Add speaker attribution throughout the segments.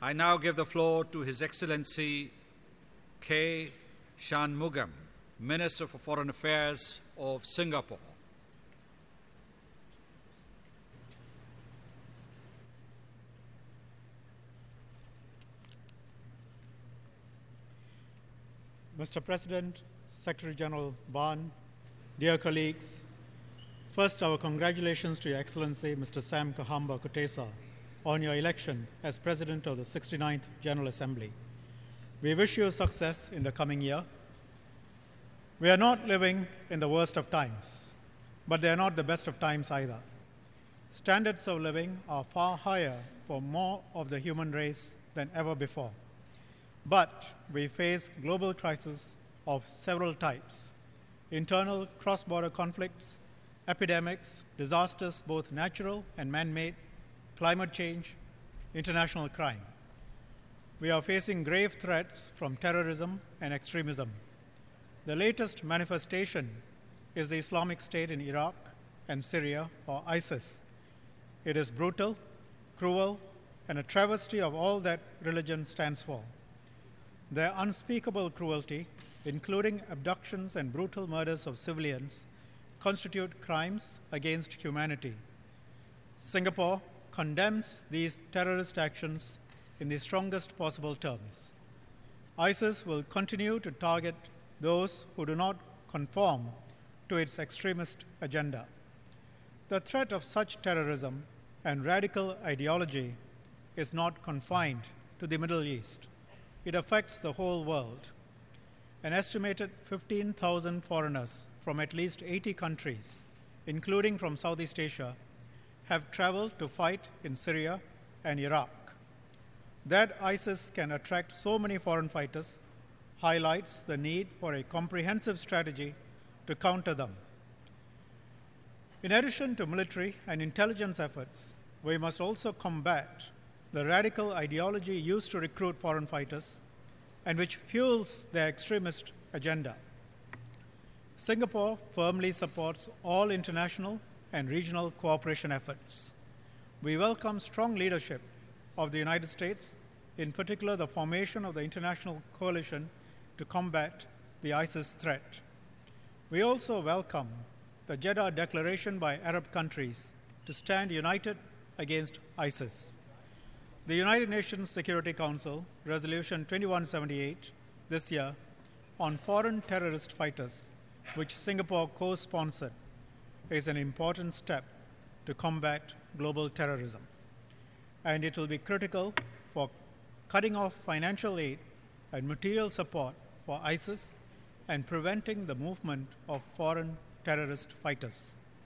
Speaker 1: I now give the floor to His Excellency K. Shanmugam, Minister for Foreign Affairs of Singapore.
Speaker 2: Mr. President, Secretary General Ban, dear colleagues, first our congratulations to Your Excellency Mr. Sam Kahamba Kutesa on your election as President of the 69th General Assembly. We wish you success in the coming year. We are not living in the worst of times, but they are not the best of times either. Standards of living are far higher for more of the human race than ever before. But we face global crises of several types: internal cross-border conflicts, epidemics, disasters, both natural and man-made, climate change, international crime. We are facing grave threats from terrorism and extremism. The latest manifestation is the Islamic State in Iraq and Syria, or ISIS. It is brutal, cruel, and a travesty of all that religion stands for. Their unspeakable cruelty, including abductions and brutal murders of civilians, constitute crimes against humanity. Singapore condemns these terrorist actions in the strongest possible terms. ISIS will continue to target those who do not conform to its extremist agenda. The threat of such terrorism and radical ideology is not confined to the Middle East. It affects the whole world. An estimated 15,000 foreigners from at least 80 countries, including from Southeast Asia, have traveled to fight in Syria and Iraq. That ISIS can attract so many foreign fighters highlights the need for a comprehensive strategy to counter them. In addition to military and intelligence efforts, we must also combat the radical ideology used to recruit foreign fighters and which fuels their extremist agenda. Singapore firmly supports all international and regional cooperation efforts. We welcome strong leadership of the United States, in particular the formation of the international coalition to combat the ISIS threat. We also welcome the Jeddah Declaration by Arab countries to stand united against ISIS. The United Nations Security Council Resolution 2178 this year on foreign terrorist fighters, which Singapore co-sponsored, is an important step to combat global terrorism. And it will be critical for cutting off financial aid and material support for ISIS and preventing the movement of foreign terrorist fighters.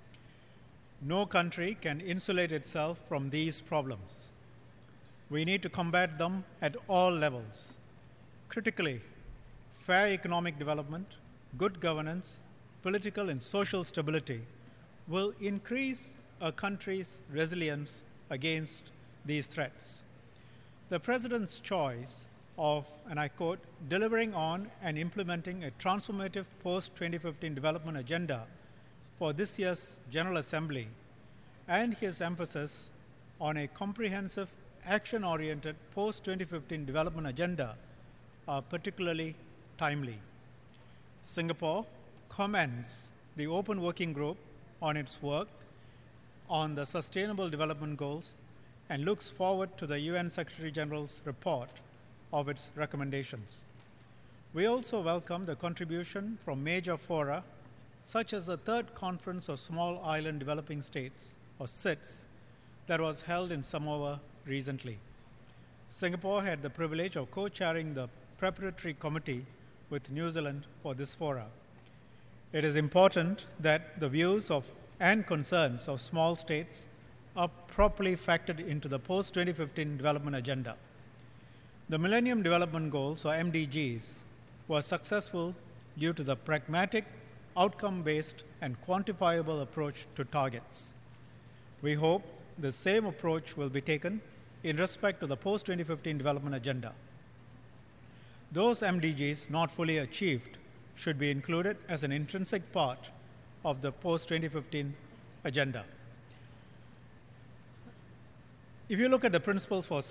Speaker 2: No country can insulate itself from these problems. We need to combat them at all levels. Critically, fair economic development, good governance, political and social stability will increase a country's resilience against these threats. The President's choice of, and I quote, delivering on and implementing a transformative post-2015 development agenda for this year's General Assembly and his emphasis on a comprehensive action-oriented post-2015 development agenda are particularly timely. Singapore commends the Open Working Group on its work on the Sustainable Development Goals and looks forward to the UN Secretary General's report of its recommendations. We also welcome the contribution from major fora, such as the Third Conference of Small Island Developing States, or SIDS, that was held in Samoa recently. Singapore had the privilege of co-chairing the preparatory committee with New Zealand for this fora. It is important that the views of and concerns of small states are properly factored into the post-2015 development agenda. The Millennium Development Goals, or MDGs, were successful due to the pragmatic, outcome-based, and quantifiable approach to targets. We hope the same approach will be taken in respect to the post-2015 development agenda. Those MDGs not fully achieved should be included as an intrinsic part of the post-2015 agenda. If you look at the principles for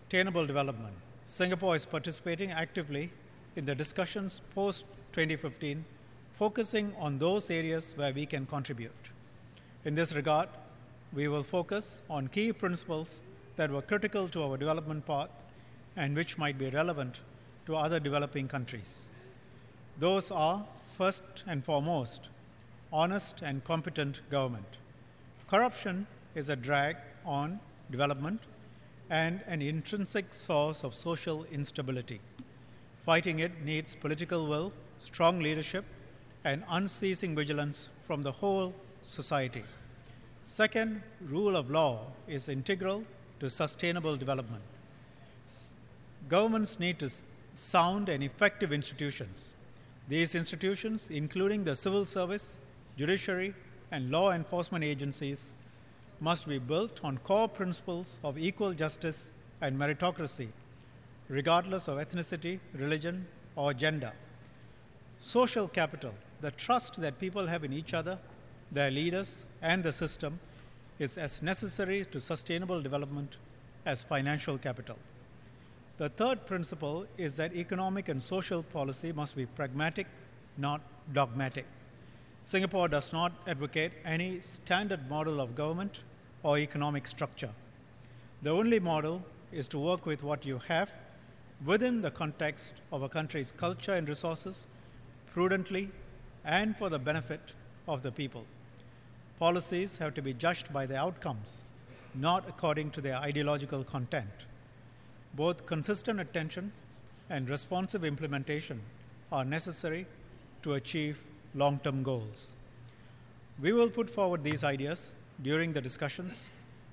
Speaker 2: sustainable development. Singapore is participating actively in the discussions post-2015, focusing on those areas where we can contribute. In this regard, we will focus on key principles that were critical to our development path and which might be relevant to other developing countries. Those are, first and foremost, honest and competent government. Corruption is a drag on development and an intrinsic source of social instability. Fighting it needs political will, strong leadership, and unceasing vigilance from the whole society. Second, rule of law is integral to sustainable development. Governments need to sound and effective institutions. These institutions, including the civil service, judiciary, and law enforcement agencies, must be built on core principles of equal justice and meritocracy, regardless of ethnicity, religion, or gender. Social capital, the trust that people have in each other, their leaders, and the system, is as necessary to sustainable development as financial capital. The third principle is that economic and social policy must be pragmatic, not dogmatic. Singapore does not advocate any standard model of government or economic structure. The only model is to work with what you have within the context of a country's culture and resources, prudently and for the benefit of the people. Policies have to be judged by the outcomes, not according to their ideological content. Both consistent attention and responsive implementation are necessary to achieve long-term goals. We will put forward these ideas during the discussions.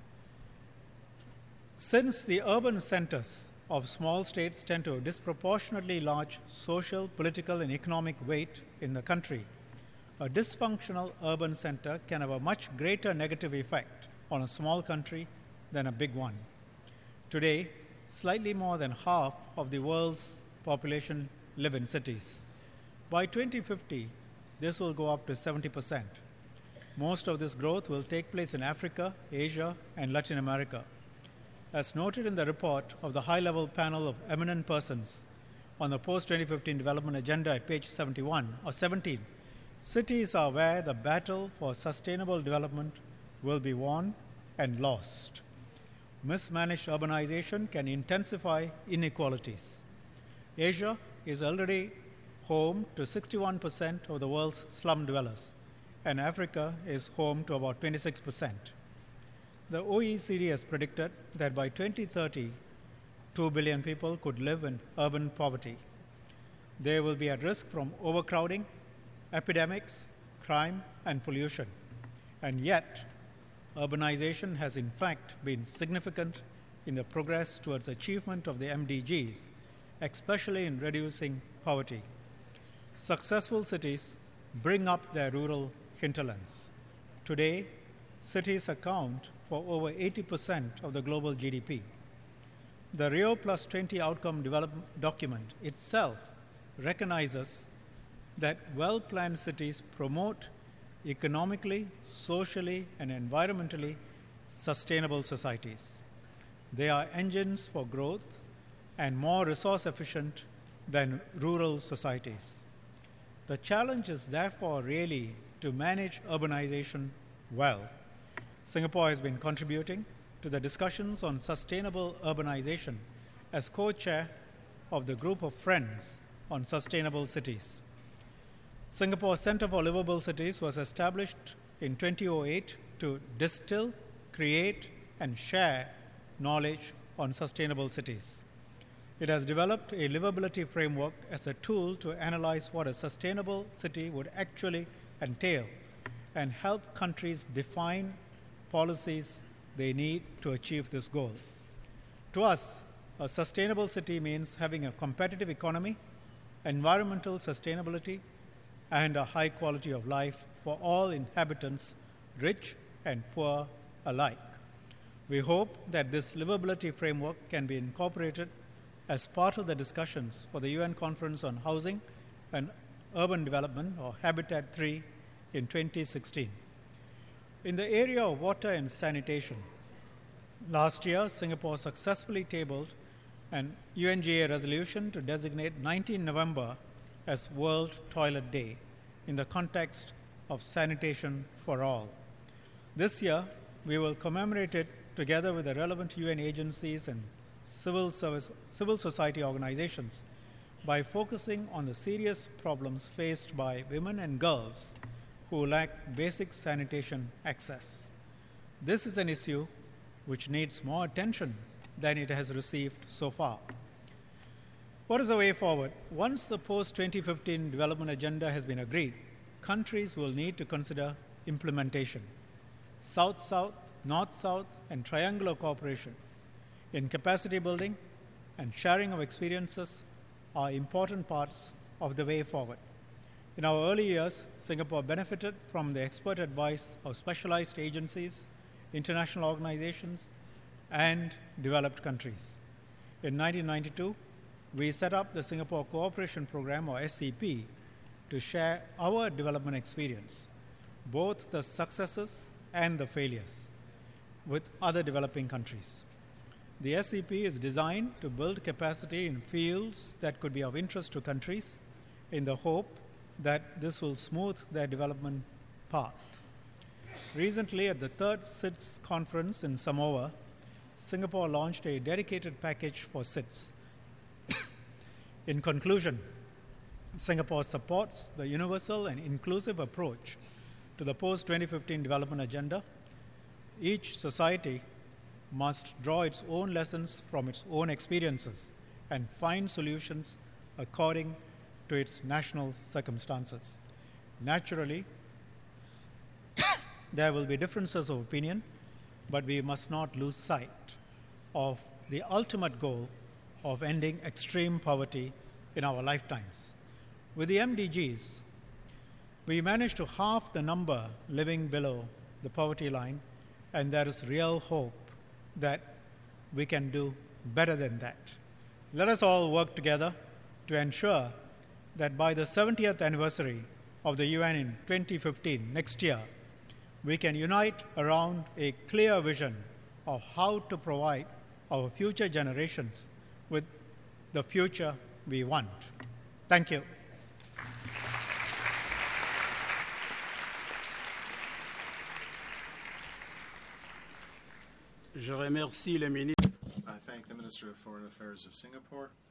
Speaker 2: Since the urban centers of small states tend to have disproportionately large social, political, and economic weight in the country, a dysfunctional urban center can have a much greater negative effect on a small country than a big one. Today, slightly more than half of the world's population live in cities. By 2050, this will go up to 70%. Most of this growth will take place in Africa, Asia, and Latin America. As noted in the report of the high-level panel of eminent persons on the post-2015 development agenda at page 71 or 17, cities are where the battle for sustainable development will be won and lost. Mismanaged urbanization can intensify inequalities. Asia is already home to 61% of the world's slum dwellers, and Africa is home to about 26%. The OECD has predicted that by 2030, 2 billion people could live in urban poverty. They will be at risk from overcrowding, epidemics, crime, and pollution. And yet, urbanization has in fact been significant in the progress towards achievement of the MDGs, especially in reducing poverty. Successful cities bring up their rural hinterlands. Today, cities account for over 80% of the global GDP. The Rio Plus 20 Outcome Development Document itself recognizes that well-planned cities promote economically, socially, and environmentally sustainable societies. They are engines for growth and more resource efficient than rural societies. The challenge is therefore really to manage urbanization well. Singapore has been contributing to the discussions on sustainable urbanization as co-chair of the Group of Friends on Sustainable Cities. Singapore Center for Livable Cities was established in 2008 to distill, create, and share knowledge on sustainable cities. It has developed a livability framework as a tool to analyze what a sustainable city would actually entail and help countries define policies they need to achieve this goal. To us, a sustainable city means having a competitive economy, environmental sustainability, and a high quality of life for all inhabitants, rich and poor alike. We hope that this livability framework can be incorporated as part of the discussions for the UN Conference on Housing and Urban Development, or Habitat 3, in 2016. In the area of water and sanitation, last year, Singapore successfully tabled an UNGA resolution to designate 19 November as World Toilet Day in the context of sanitation for all. This year, we will commemorate it together with the relevant UN agencies and civil society organizations by focusing on the serious problems faced by women and girls who lack basic sanitation access. This is an issue which needs more attention than it has received so far. What is the way forward? Once the post-2015 development agenda has been agreed, countries will need to consider implementation. South-South, North-South, and triangular cooperation in capacity building and sharing of experiences are important parts of the way forward. In our early years, Singapore benefited from the expert advice of specialized agencies, international organizations, and developed countries. In 1992, we set up the Singapore Cooperation Program, or SCP, to share our development experience, both the successes and the failures, with other developing countries. The SCP is designed to build capacity in fields that could be of interest to countries in the hope that this will smooth their development path. Recently, at the third SIDS conference in Samoa, Singapore launched a dedicated package for SIDS. In conclusion, Singapore supports the universal and inclusive approach to the post-2015 development agenda. Each society must draw its own lessons from its own experiences and find solutions according to its national circumstances. Naturally, there will be differences of opinion, but we must not lose sight of the ultimate goal of ending extreme poverty in our lifetimes. With the MDGs, we managed to halve the number living below the poverty line, and there is real hope that we can do better than that. Let us all work together to ensure that by the 70th anniversary of the UN in 2015, next year, we can unite around a clear vision of how to provide our future generations with the future we want. Thank you.
Speaker 3: Je remercie le ministre.
Speaker 4: I thank the Minister of Foreign Affairs of Singapore.